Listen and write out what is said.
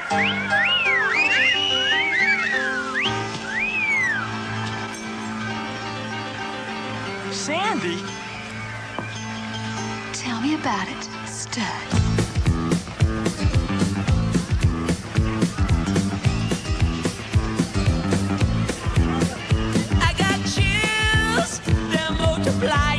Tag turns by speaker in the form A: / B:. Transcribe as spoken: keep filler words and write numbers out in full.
A: Sandy?
B: Tell me about it, Stud.
C: I got chills, they're multiplying.